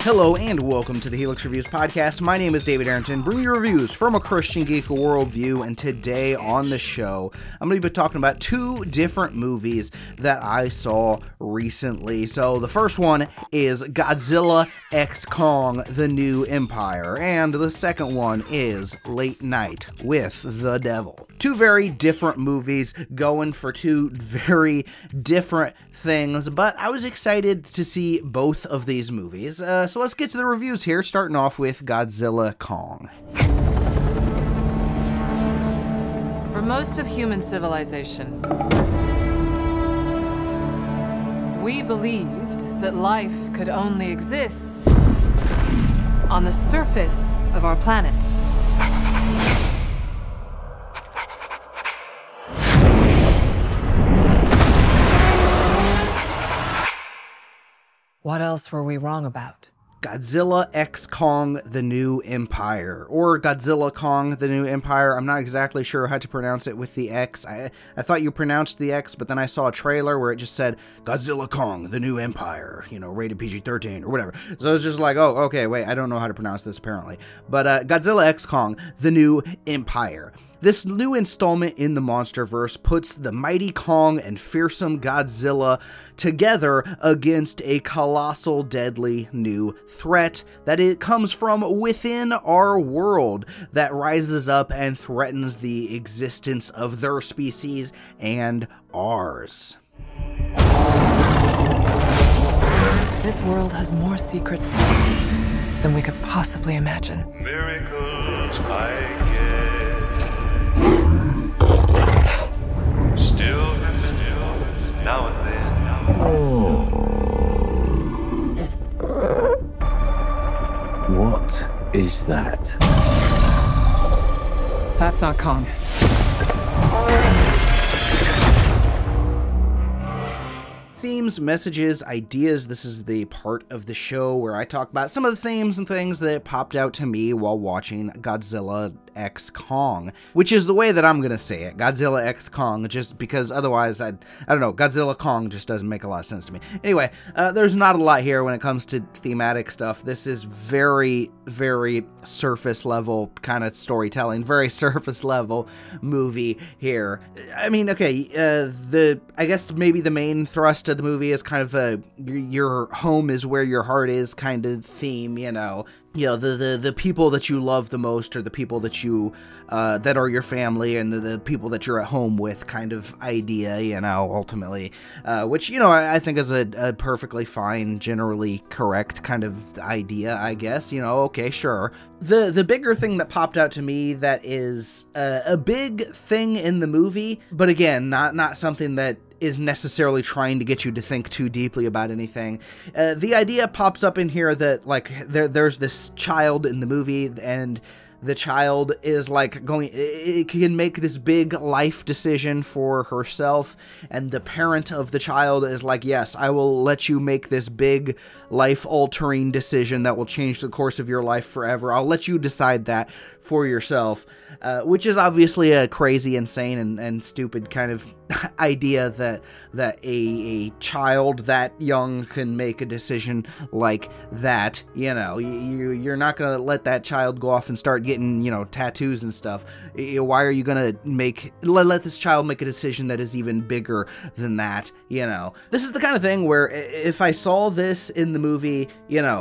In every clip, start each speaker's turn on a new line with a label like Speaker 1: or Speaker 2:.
Speaker 1: Hello and welcome to the Helix Reviews podcast. My name is David Arrington, bringing you reviews from a Christian geek worldview, and today on the show, I'm going to be talking about two different movies that I saw recently. So the first one is Godzilla x Kong: The New Empire, and the second one is Late Night with the Devil. Two very different movies going for two very different things, but I was excited to see both of these movies. So let's get to the reviews here, starting off with Godzilla Kong.
Speaker 2: For most of human civilization, we believed that life could only exist on the surface of our planet. What else were we wrong about?
Speaker 1: Godzilla x Kong: The New Empire, or Godzilla Kong: The New Empire. I'm not exactly sure how to pronounce it with the X. I thought you pronounced the X, but then I saw a trailer where it just said Godzilla Kong: The New Empire, rated PG-13 or whatever. So I was just like, oh, okay, wait, I don't know how to pronounce this apparently. But Godzilla x Kong: The New Empire. This new installment in the MonsterVerse puts the mighty Kong and fearsome Godzilla together against a colossal, deadly new threat that it comes from within our world that rises up and threatens the existence of their species and ours.
Speaker 2: This world has more secrets than we could possibly imagine.
Speaker 3: Miracles I get. Still now and then.
Speaker 4: What is that?
Speaker 2: That's not Kong.
Speaker 1: Themes, messages, ideas. This is the part of the show where I talk about some of the themes and things that popped out to me while watching Godzilla x Kong, which is the way that I'm going to say it, Godzilla x Kong, just because otherwise I don't know, Godzilla Kong just doesn't make a lot of sense to me. Anyway, there's not a lot here when it comes to thematic stuff. This is very, very surface level kind of storytelling, very surface level movie here. I mean, okay, I guess maybe the main thrust of the movie is kind of your home is where your heart is kind of theme, the people that you love the most are the people that you that are your family, and the people that you're at home with kind of idea, ultimately, which I think is a perfectly fine, generally correct kind of idea, I guess. Okay, sure. The bigger thing that popped out to me that is a big thing in the movie, but again, not something that is necessarily trying to get you to think too deeply about anything. The idea pops up in here that there's this child in the movie, and the child is it can make this big life decision for herself, and the parent of the child is like, yes, I will let you make this big life-altering decision that will change the course of your life forever. I'll let you decide that for yourself, which is obviously a crazy, insane, and stupid kind of idea that a child that young can make a decision like that. You're not going to let that child go off and start getting, tattoos and stuff. Why are you going to let this child make a decision that is even bigger than that? This is the kind of thing where if I saw this in the movie,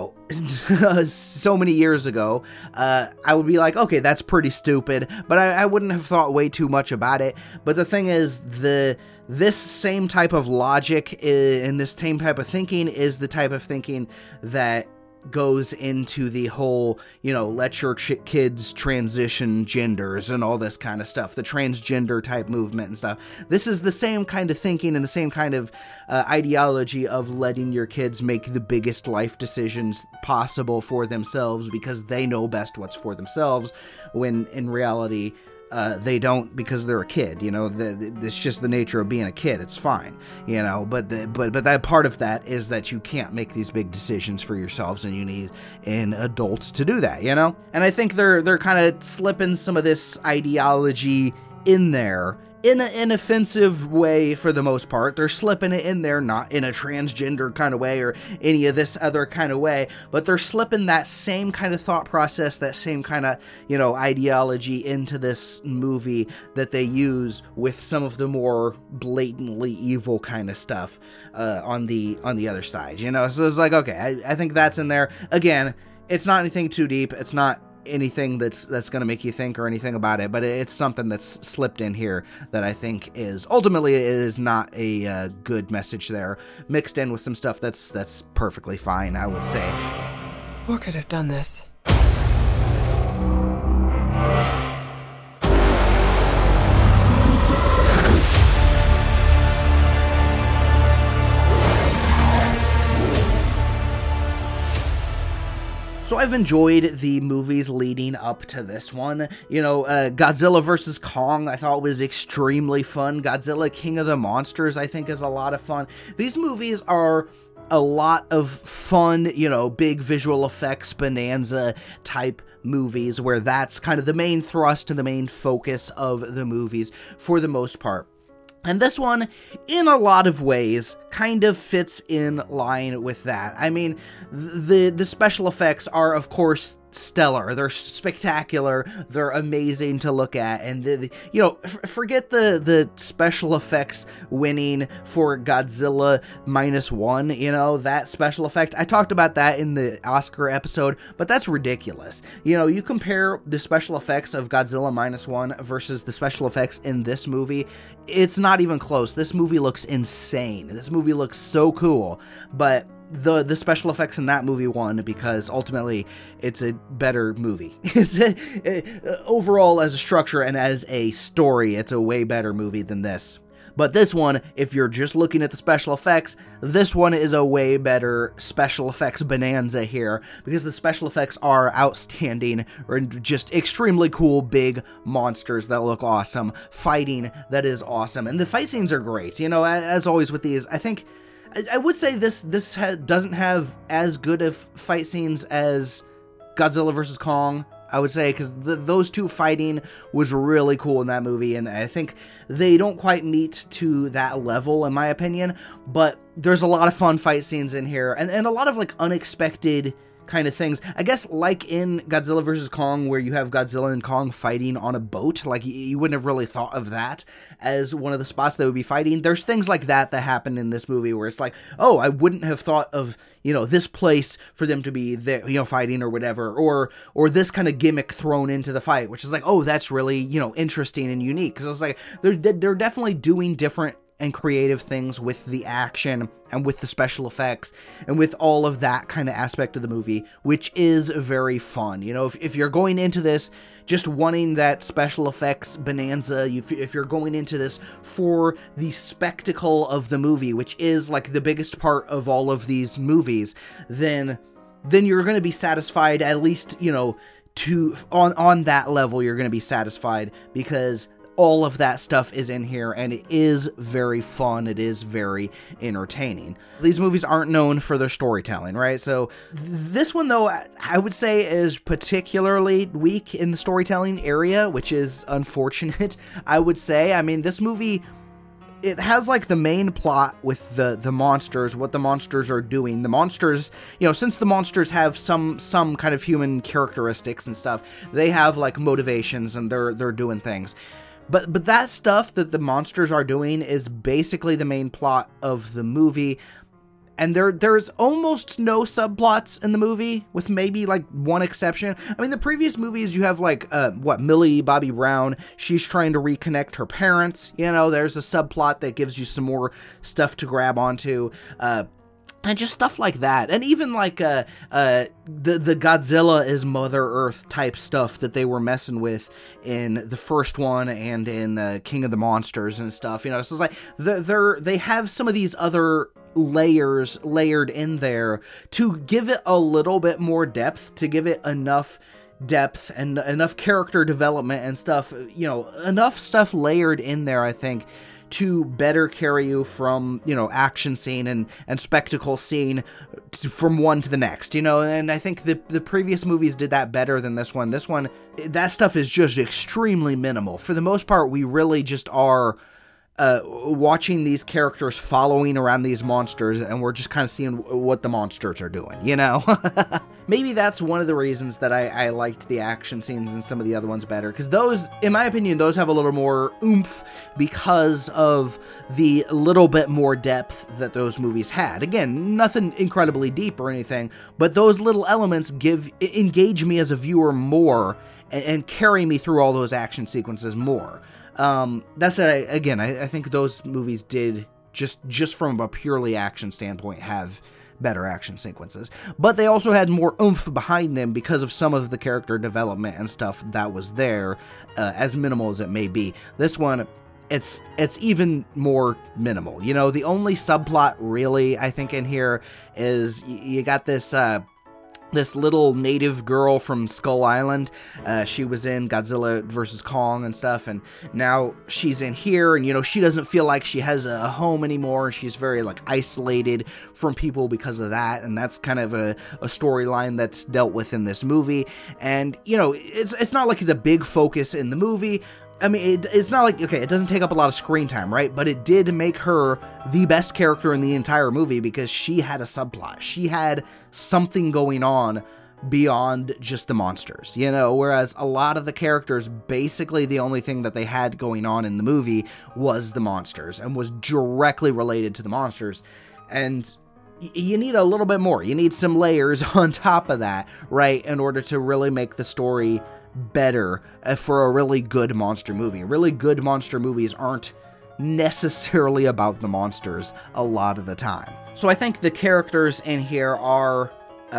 Speaker 1: so many years ago, I would be like, okay, that's pretty stupid, but I wouldn't have thought way too much about it. But the thing is, this same type of logic and this same type of thinking is the type of thinking that goes into the whole, let your kids transition genders and all this kind of stuff, the transgender type movement and stuff. This is the same kind of thinking and the same kind of ideology of letting your kids make the biggest life decisions possible for themselves because they know best what's for themselves, when in reality, they don't, because they're a kid. It's just the nature of being a kid. It's fine, but that part of that is that you can't make these big decisions for yourselves, and you need an adult to do that, And I think they're kind of slipping some of this ideology in there in an inoffensive way for the most part. They're slipping it in there, not in a transgender kind of way or any of this other kind of way, but they're slipping that same kind of thought process, that same kind of, ideology into this movie that they use with some of the more blatantly evil kind of stuff on the other side, So it's like, okay, I think that's in there. Again, it's not anything too deep. It's not anything that's going to make you think or anything about it, but it's something that's slipped in here that I think is ultimately is not a good message there, mixed in with some stuff that's perfectly fine, I would say.
Speaker 2: What could have done this?
Speaker 1: So I've enjoyed the movies leading up to this one. Godzilla vs. Kong I thought was extremely fun. Godzilla King of the Monsters I think is a lot of fun. These movies are a lot of fun, big visual effects bonanza type movies where that's kind of the main thrust and the main focus of the movies for the most part. And this one, in a lot of ways, kind of fits in line with that. I mean, the special effects are, of course, stellar. They're spectacular. They're amazing to look at. And, forget the special effects winning for Godzilla -1, that special effect. I talked about that in the Oscar episode, but that's ridiculous. You compare the special effects of Godzilla -1 versus the special effects in this movie, it's not even close. This movie looks insane. This movie looks so cool, but the special effects in that movie won because ultimately it's a better movie. It's overall as a structure and as a story, it's a way better movie than this. But this one, if you're just looking at the special effects, this one is a way better special effects bonanza here, because the special effects are outstanding, or just extremely cool big monsters that look awesome, fighting that is awesome, and the fight scenes are great. As always with these, I would say this doesn't have as good of fight scenes as Godzilla vs. Kong, I would say, because those two fighting was really cool in that movie, and I think they don't quite meet to that level, in my opinion, but there's a lot of fun fight scenes in here, and a lot of, unexpected kind of things. I guess like in Godzilla vs. Kong, where you have Godzilla and Kong fighting on a boat, you wouldn't have really thought of that as one of the spots they would be fighting. There's things like that happen in this movie where it's like, oh, I wouldn't have thought of, this place for them to be there, fighting or whatever, or this kind of gimmick thrown into the fight, which is like, oh, that's really, interesting and unique. Because it's like, they're definitely doing different and creative things with the action and with the special effects and with all of that kind of aspect of the movie, which is very fun. If you're going into this just wanting that special effects bonanza, if you're going into this for the spectacle of the movie, which is the biggest part of all of these movies, then you're going to be satisfied, at least, on that level, you're going to be satisfied, because all of that stuff is in here, and it is very fun. It is very entertaining. These movies aren't known for their storytelling, right? So this one, though, I would say is particularly weak in the storytelling area, which is unfortunate, I would say. I mean, this movie, it has the main plot with the monsters, what the monsters are doing. The monsters, since the monsters have some kind of human characteristics and stuff, they have motivations, and they're doing things. But that stuff that the monsters are doing is basically the main plot of the movie. And there's almost no subplots in the movie, with maybe one exception. I mean, the previous movies, you have Millie Bobby Brown, she's trying to reconnect her parents. There's a subplot that gives you some more stuff to grab onto. And just stuff like that. And even the Godzilla is Mother Earth type stuff that they were messing with in the first one and in King of the Monsters and stuff. So it's like they have some of these other layers layered in there to give it a little bit more depth, to give it enough depth and enough character development and stuff, enough stuff layered in there, I think, to better carry you from, action scene and spectacle scene from one to the next, and I think the previous movies did that better than this one. This one, that stuff is just extremely minimal. For the most part, we really just are watching these characters following around these monsters, and we're just kind of seeing what the monsters are doing, Maybe that's one of the reasons that I liked the action scenes and some of the other ones better, because those, in my opinion, those have a little more oomph because of the little bit more depth that those movies had. Again, nothing incredibly deep or anything, but those little elements engage me as a viewer more and carry me through all those action sequences more. That said, I think those movies did, just from a purely action standpoint, have better action sequences. But they also had more oomph behind them because of some of the character development and stuff that was there, as minimal as it may be. This one, it's even more minimal. The only subplot really, I think, in here is you got this little native girl from Skull Island. She was in Godzilla vs. Kong and stuff, and now she's in here, and she doesn't feel like she has a home anymore. She's very isolated from people because of that, and that's kind of a storyline that's dealt with in this movie. And it's not like it's a big focus in the movie. I mean, it's not like, okay, it doesn't take up a lot of screen time, right? But it did make her the best character in the entire movie because she had a subplot. She had something going on beyond just the monsters, whereas a lot of the characters, basically the only thing that they had going on in the movie was the monsters and was directly related to the monsters. And you need a little bit more. You need some layers on top of that, right, in order to really make the story better for a really good monster movie. Really good monster movies aren't necessarily about the monsters a lot of the time. So I think the characters in here are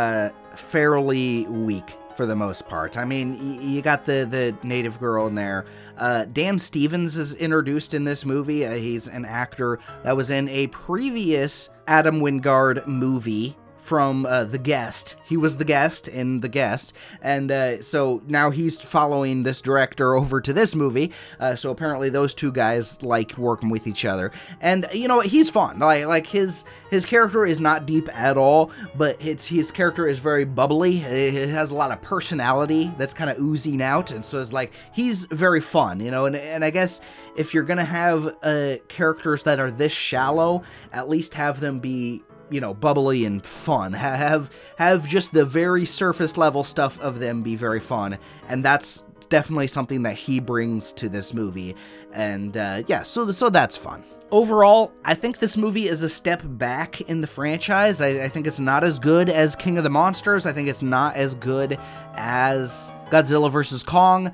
Speaker 1: fairly weak for the most part. I mean, you got the native girl in there. Dan Stevens is introduced in this movie. He's an actor that was in a previous Adam Wingard movie from The Guest. He was the guest in The Guest, and so now he's following this director over to this movie, so apparently those two guys like working with each other, and he's fun. Like his character is not deep at all, but his character is very bubbly. It has a lot of personality that's kind of oozing out, and so it's he's very fun, and I guess if you're gonna have characters that are this shallow, at least have them be bubbly and fun. Have just the very surface level stuff of them be very fun, and that's definitely something that he brings to this movie. And so that's fun. Overall, I think this movie is a step back in the franchise. I think it's not as good as King of the Monsters. I think it's not as good as Godzilla vs. Kong.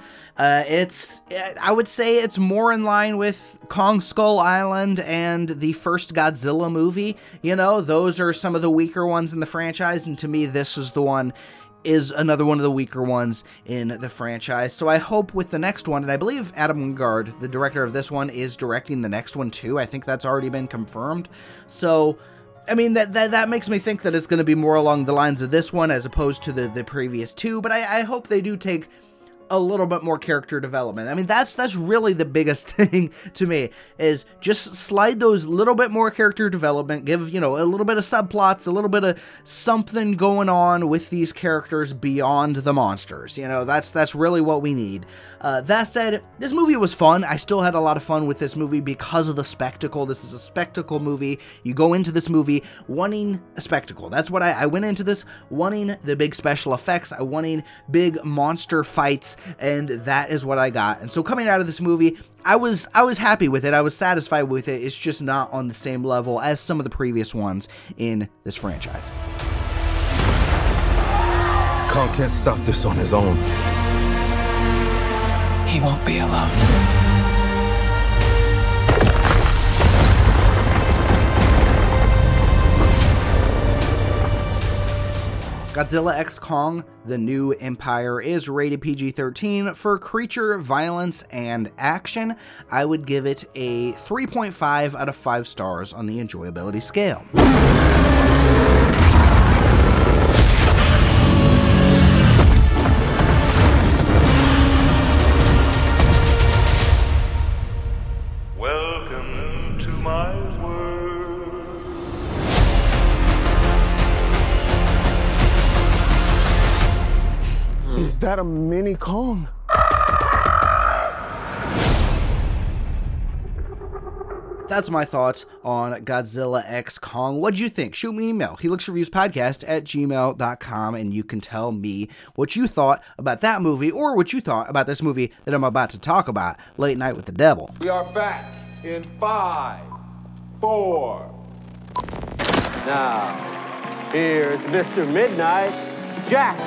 Speaker 1: I would say it's more in line with Kong Skull Island and the first Godzilla movie. Those are some of the weaker ones in the franchise, and to me, this is another one of the weaker ones in the franchise. So I hope with the next one, and I believe Adam Wingard, the director of this one, is directing the next one too. I think that's already been confirmed. So I mean, that makes me think that it's going to be more along the lines of this one as opposed to the previous two, but I hope they do take a little bit more character development. I mean, that's really the biggest thing to me, is just slide those little bit more character development, give, a little bit of subplots, a little bit of something going on with these characters beyond the monsters. That's really what we need. That said, this movie was fun. I still had a lot of fun with this movie because of the spectacle. This is a spectacle movie. You go into this movie wanting a spectacle. That's what I went into this wanting, the big special effects. I wanting big monster fights, and that is what I got. And so coming out of this movie, I was happy with it. I was satisfied with it. It's just not on the same level as some of the previous ones in this franchise.
Speaker 5: Kong can't stop this on his own.
Speaker 4: He won't be alone.
Speaker 1: Godzilla x Kong: The New Empire is rated PG-13 for creature violence and action. I would give it a 3.5 out of 5 stars on the enjoyability scale.
Speaker 3: Welcome my word.
Speaker 5: Is that a mini Kong?
Speaker 1: That's my thoughts on Godzilla X Kong. What'd you think? Shoot me an email, helixreviewspodcast@gmail.com, and you can tell me what you thought about that movie or what you thought about this movie that I'm about to talk about, Late Night with the Devil.
Speaker 6: We are back in 5, 4.
Speaker 7: Now, here's Mr. Midnight, Jack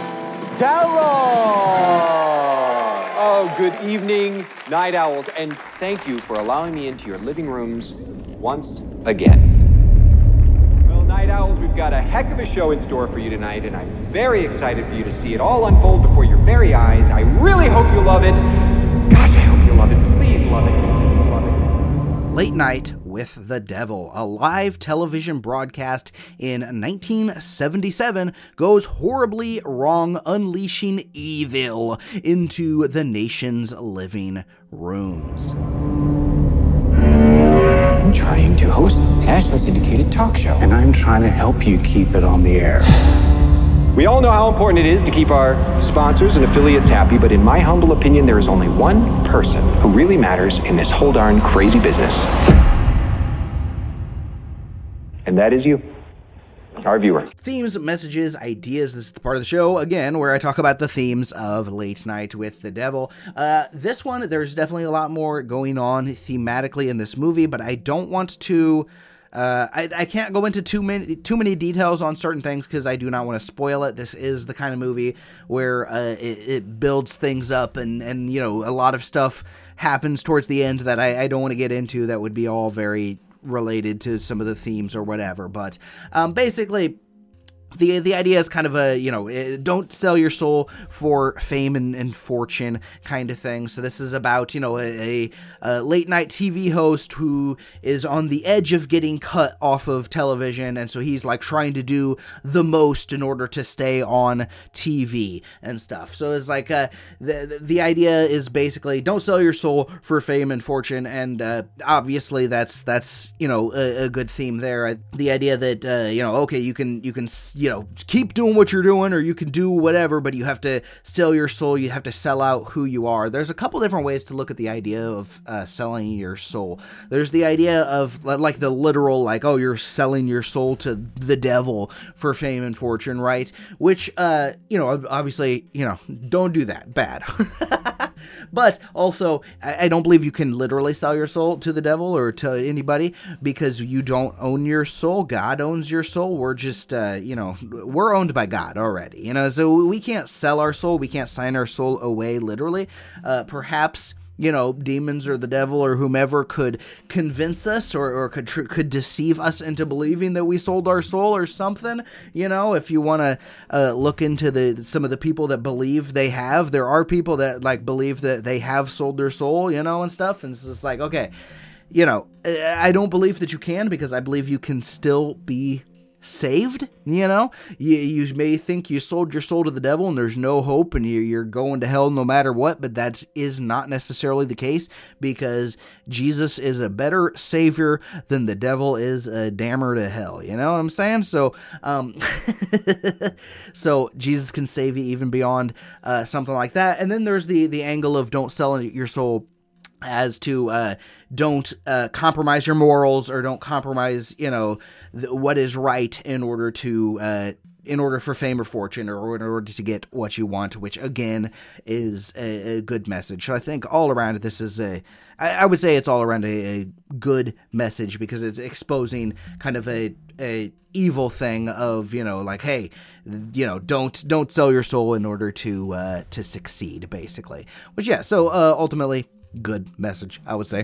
Speaker 7: Darrow.
Speaker 8: Oh, good evening, Night Owls, and thank you for allowing me into your living rooms once again. Well, Night Owls, we've got a heck of a show in store for you tonight, and I'm very excited for you to see it all unfold before your very eyes. I really hope you love it. Gosh, I hope you love it. Please love it. Love it.
Speaker 1: Late Night with the Devil, a live television broadcast in 1977, goes horribly wrong, unleashing evil into the nation's living rooms.
Speaker 9: I'm trying to host a nationally syndicated talk show,
Speaker 4: And I'm trying to help you keep it on the air.
Speaker 8: We all know how important it is to keep our sponsors and affiliates happy, but in my humble opinion, there is only one person who really matters in this whole darn crazy business. And that is you, our viewer.
Speaker 1: Themes, messages, ideas. This is the part of the show, again, where I talk about the themes of Late Night with the Devil. This one, there's definitely a lot more going on thematically in this movie, but I don't want to... I can't go into too many details on certain things because I do not want to spoil it. This is the kind of movie where it builds things up and you know, a lot of stuff happens towards the end that I don't want to get into that would be all very related to some of the themes or whatever. But basically, the idea is kind of a, you know, don't sell your soul for fame and fortune kind of thing. So this is about, you know, a late night TV host who is on the edge of getting cut off of television. And so he's like trying to do the most in order to stay on TV and stuff. So it's like, the idea is basically don't sell your soul for fame and fortune. And, obviously that's, you know, a good theme there. The idea that, you know, okay, you can, you know, keep doing what you're doing, or you can do whatever, but you have to sell your soul. You have to sell out who you are. There's a couple different ways to look at the idea of selling your soul. There's the idea of like the literal, like, oh, you're selling your soul to the devil for fame and fortune, right? Which, you know, obviously, you know, don't do that. Bad. But also, I don't believe you can literally sell your soul to the devil or to anybody, because you don't own your soul. God owns your soul. We're just, you know, we're owned by God already, you know, so we can't sell our soul. We can't sign our soul away literally. Perhaps, you know, demons or the devil or whomever could convince us or could deceive us into believing that we sold our soul or something. You know, if you want to look into some of the people that believe they have, there are people that like believe that they have sold their soul, you know, and stuff. And it's just like, okay, you know, I don't believe that you can, because I believe you can still be saved. You know, you may think you sold your soul to the devil and there's no hope and you're going to hell no matter what, but that is not necessarily the case, because Jesus is a better savior than the devil is a dammer to hell. You know what I'm saying? So, so Jesus can save you even beyond something like that. And then there's the angle of don't sell your soul as to don't compromise your morals, or don't compromise, you know, what is right in order for fame or fortune, or in order to get what you want, which again is a good message. So I think all around this is I would say it's all around a good message, because it's exposing kind of a evil thing of, you know, like, hey, you know, don't sell your soul in order to succeed, basically. Which, yeah, so ultimately, good message, I would say.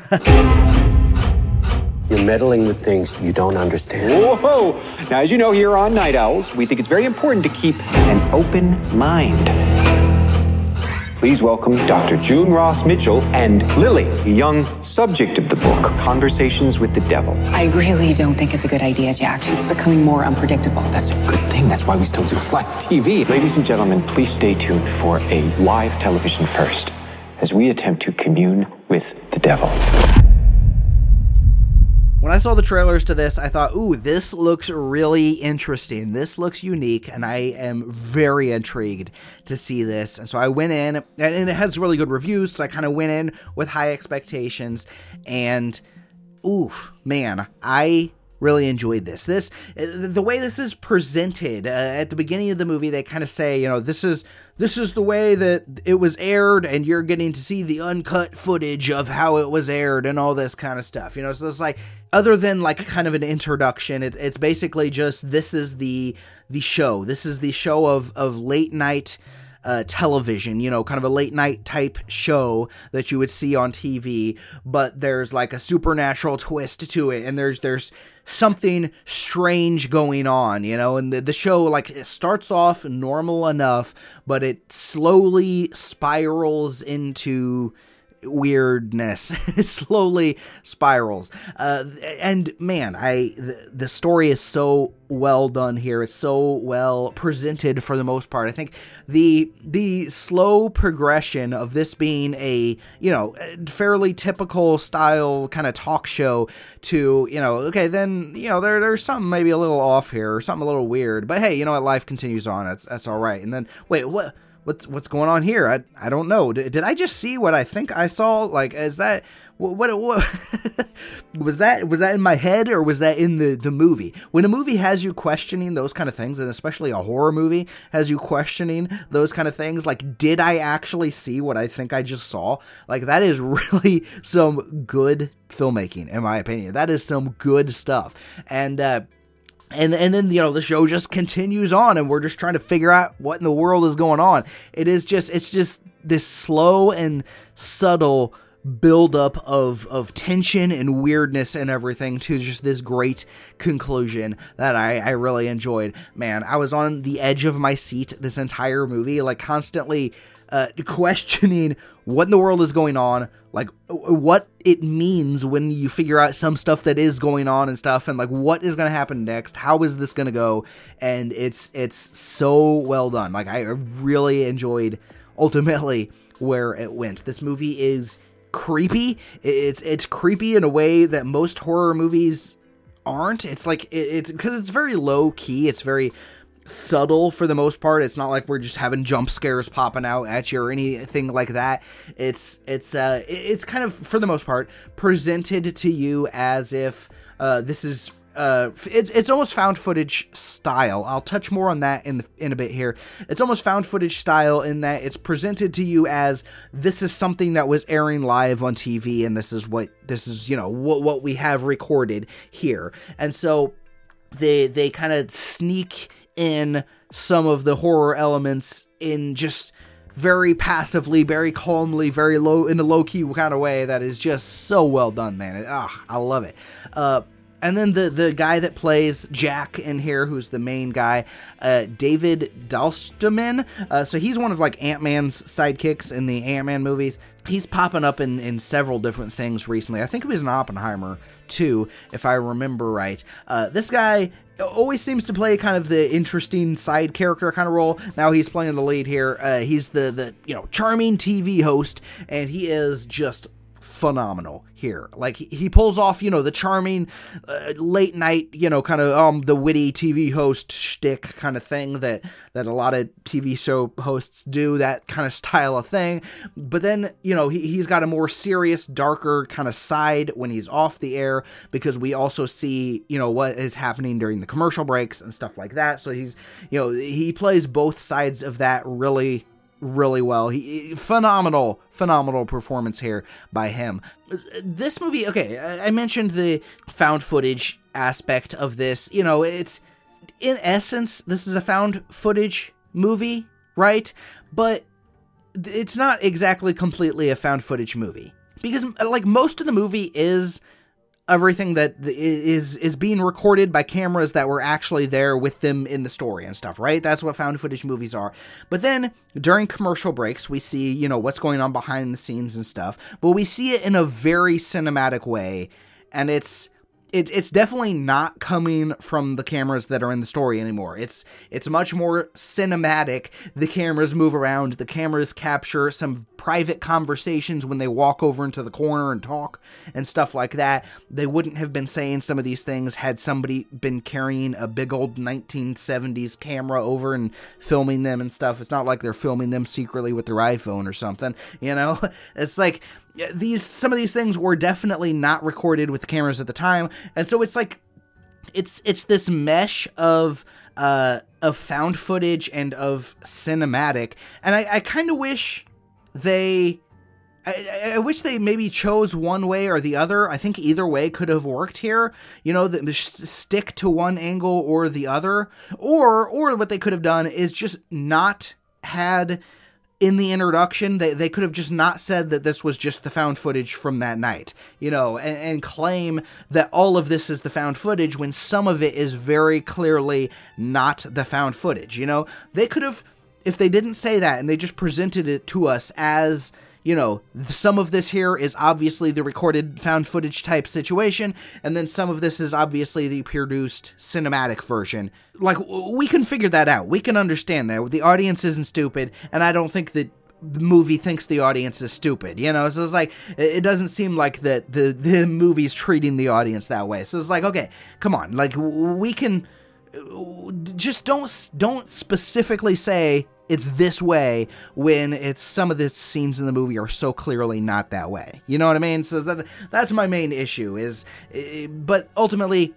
Speaker 4: You're meddling with things you don't understand.
Speaker 8: Whoa! Now, as you know, here on Night Owls, we think it's very important to keep an open mind. Please welcome Dr. June Ross Mitchell and Lily, the young subject of the book, Conversations with the Devil.
Speaker 10: I really don't think it's a good idea, Jack. She's becoming more unpredictable.
Speaker 9: That's a good thing. That's why we still do live TV.
Speaker 8: Ladies and gentlemen, please stay tuned for a live television first, as we attempt to commune with the devil.
Speaker 1: saw the trailers to this, I thought, ooh, this looks really interesting. This looks unique, and I am very intrigued to see this. And so I went in, and it has really good reviews, so I kind of went in with high expectations, and oof, man, I really enjoyed this. The way this is presented at the beginning of the movie, they kind of say, you know, this is the way that it was aired, and you're getting to see the uncut footage of how it was aired and all this kind of stuff. You know, so it's like, other than like kind of an introduction, it's basically just, this is the show. This is the show of late night television, you know, kind of a late night type show that you would see on TV, but there's like a supernatural twist to it, and there's something strange going on, you know, and the show, like, it starts off normal enough, but it slowly spirals into weirdness. It slowly spirals, and man, the story is so well done here. It's so well presented for the most part. I think the slow progression of this being a, you know, fairly typical style kind of talk show to, you know, okay, then, you know, there's something maybe a little off here, or something a little weird, but hey, you know what, life continues on. That's all right. And then, wait, what's going on here? I don't know. Did I just see what I think I saw? Like, is that what was that in my head, or was that in the movie? When a movie has you questioning those kind of things, and especially a horror movie has you questioning those kind of things, like, did I actually see what I think I just saw? Like, that is really some good filmmaking, in my opinion. That is some good stuff. And then, you know, the show just continues on, and we're just trying to figure out what in the world is going on. It's just this slow and subtle buildup of tension and weirdness and everything to just this great conclusion that I really enjoyed. Man, I was on the edge of my seat this entire movie, like, constantly questioning what in the world is going on, like, what it means when you figure out some stuff that is going on and stuff, and like, what is going to happen next, how is this going to go, and it's so well done. Like, I really enjoyed ultimately where it went. This movie is creepy. It's creepy in a way that most horror movies aren't. It's like, it's because it's very low key, it's very subtle for the most part. It's not like we're just having jump scares popping out at you or anything like that. It's kind of, for the most part, presented to you as if this is it's almost found footage style. I'll touch more on that in a bit here. It's almost found footage style in that it's presented to you as, this is something that was airing live on TV, and this is you know, what we have recorded here. And so they kind of sneak in some of the horror elements in just very passively, very calmly, very low, in a low-key kind of way that is just so well done, man. I love it. And then the guy that plays Jack in here, who's the main guy, David Dalston. So he's one of, like, Ant-Man's sidekicks in the Ant-Man movies. He's popping up in several different things recently. I think he was in Oppenheimer too, if I remember right. This guy always seems to play kind of the interesting side character kind of role. Now he's playing the lead here. He's the you know, charming TV host, and he is just phenomenal here. Like, he pulls off, you know, the charming late night, you know, kind of the witty TV host shtick kind of thing that a lot of TV show hosts do, that kind of style of thing. But then, you know, he's got a more serious, darker kind of side when he's off the air, because we also see, you know, what is happening during the commercial breaks and stuff like that. So he's, you know, he plays both sides of that really well. Phenomenal performance here by him. This movie, okay, I mentioned the found footage aspect of this. You know, it's, in essence, this is a found footage movie, right? But it's not exactly completely a found footage movie, because, like, most of the movie is everything that is being recorded by cameras that were actually there with them in the story and stuff, right? That's what found footage movies are. But then during commercial breaks, we see, you know, what's going on behind the scenes and stuff, but we see it in a very cinematic way, and it's it's definitely not coming from the cameras that are in the story anymore. It's much more cinematic. The cameras move around. The cameras capture some private conversations when they walk over into the corner and talk and stuff like that. They wouldn't have been saying some of these things had somebody been carrying a big old 1970s camera over and filming them and stuff. It's not like they're filming them secretly with their iPhone or something, you know? It's like some of these things were definitely not recorded with the cameras at the time, and so it's like it's this mesh of found footage and of cinematic, and I kind of wish I wish they maybe chose one way or the other. I think either way could have worked here. You know, stick to one angle or the other, or what they could have done is just not had. In the introduction, they could have just not said that this was just the found footage from that night, you know, and claim that all of this is the found footage when some of it is very clearly not the found footage, you know. They could have, if they didn't say that and they just presented it to us as, you know, some of this here is obviously the recorded found footage type situation, and then some of this is obviously the produced cinematic version. Like, we can figure that out. We can understand that. The audience isn't stupid, and I don't think that the movie thinks the audience is stupid, you know? So it's like, it doesn't seem like that the movie's treating the audience that way. So it's like, okay, come on. Like, we can... Just don't specifically say it's this way when it's some of the scenes in the movie are so clearly not that way. You know what I mean? So that's my main issue but ultimately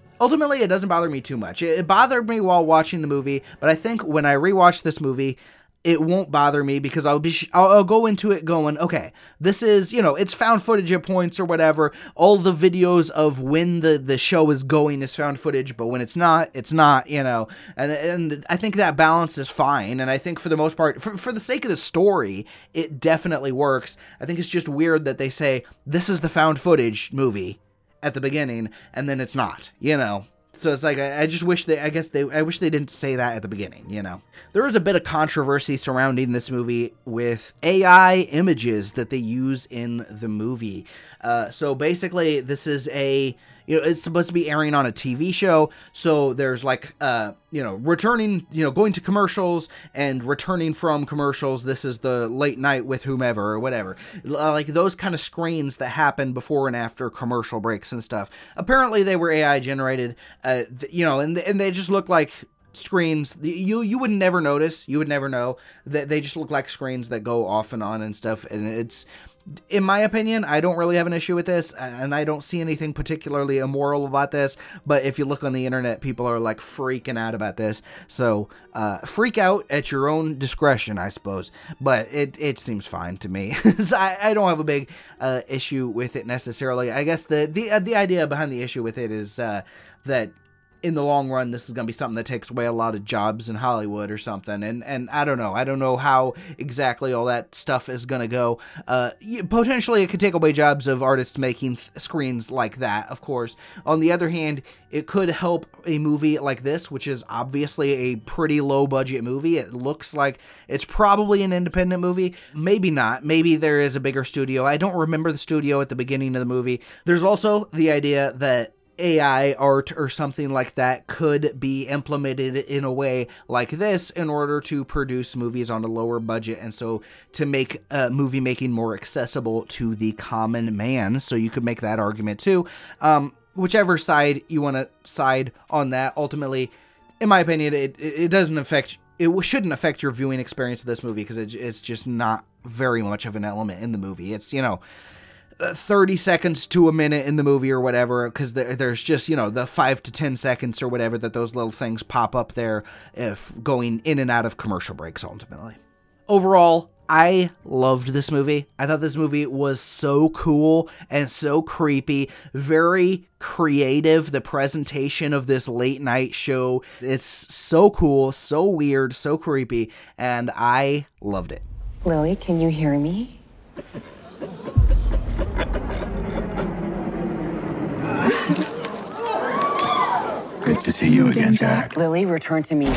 Speaker 1: it doesn't bother me too much. It bothered me while watching the movie, but I think when I rewatch this movie, it won't bother me because I'll go into it going, okay, this is, you know, it's found footage at points or whatever. All the videos of when the show is going is found footage, but when it's not, you know, and I think that balance is fine. And I think for the most part, for the sake of the story, it definitely works. I think it's just weird that they say this is the found footage movie at the beginning and then it's not, you know. So it's like, I just wish I wish they didn't say that at the beginning, you know. There is a bit of controversy surrounding this movie with AI images that they use in the movie. So basically, this is it's supposed to be airing on a TV show, so there's like, returning, going to commercials and returning from commercials. This is the late night with whomever or whatever. Like those kind of screens that happen before and after commercial breaks and stuff. Apparently they were AI generated, and they just look like screens. You would never notice, you would never know that they just look like screens that go off and on and stuff, and it's... In my opinion, I don't really have an issue with this, and I don't see anything particularly immoral about this, but if you look on the internet, people are like freaking out about this, so freak out at your own discretion, I suppose, but it seems fine to me. I don't have a big issue with it necessarily. I guess the idea behind the issue with it is that in the long run, this is going to be something that takes away a lot of jobs in Hollywood or something. And I don't know. I don't know how exactly all that stuff is going to go. Potentially, it could take away jobs of artists making screens like that, of course. On the other hand, it could help a movie like this, which is obviously a pretty low-budget movie. It looks like it's probably an independent movie. Maybe not. Maybe there is a bigger studio. I don't remember the studio at the beginning of the movie. There's also the idea that AI art or something like that could be implemented in a way like this in order to produce movies on a lower budget, and so to make movie making more accessible to the common man. So you could make that argument too. Whichever side you want to side on that, ultimately, in my opinion, it doesn't affect... It shouldn't affect your viewing experience of this movie because it's just not very much of an element in the movie. It's, 30 seconds to a minute in the movie or whatever, because there's just, the 5 to 10 seconds or whatever that those little things pop up there if going in and out of commercial breaks, ultimately. Overall, I loved this movie. I thought this movie was so cool and so creepy, very creative. The presentation of this late night show, it's so cool, so weird, so creepy, and I loved it.
Speaker 10: Lily, can you hear me?
Speaker 4: Good to see you again, Jack.
Speaker 10: Lily, return to me.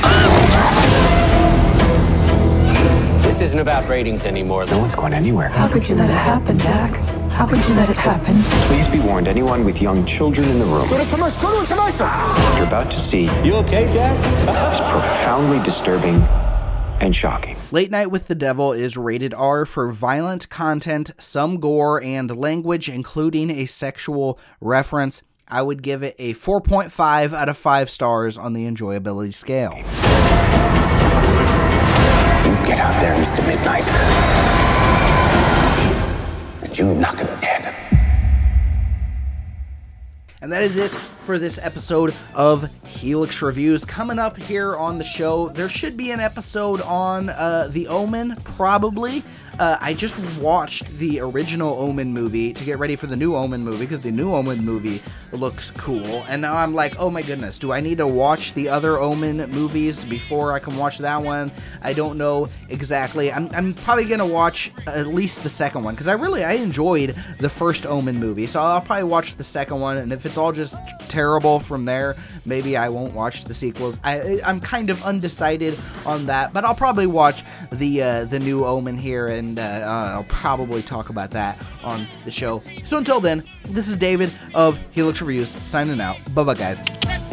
Speaker 9: This isn't about ratings anymore.
Speaker 4: No one's going anywhere.
Speaker 2: How could you let it happen, Jack?
Speaker 10: How could you let it happen?
Speaker 9: Please be warned, anyone with young children in the room. What you're about to see. You okay, Jack? Is profoundly disturbing and shocking.
Speaker 1: Late Night with the Devil is rated R for violent content, some gore, and language, including a sexual reference. I would give it a 4.5 out of 5 stars on the enjoyability scale.
Speaker 4: You get out there, Mr. Midnight, and you knock him dead.
Speaker 1: And that is it for this episode of Helix Reviews. Coming up here on the show, there should be an episode on The Omen, probably. I just watched the original Omen movie to get ready for the new Omen movie, because the new Omen movie looks cool. And now I'm like, oh my goodness, do I need to watch the other Omen movies before I can watch that one? I don't know exactly. I'm probably going to watch at least the second one, because I enjoyed the first Omen movie. So I'll probably watch the second one, and if it's all just terrible from there, maybe I won't watch the sequels. I'm kind of undecided on that, but I'll probably watch the new Omen here, and I'll probably talk about that on the show. So until then, this is David of Helix Reviews signing out. Bye-bye, guys.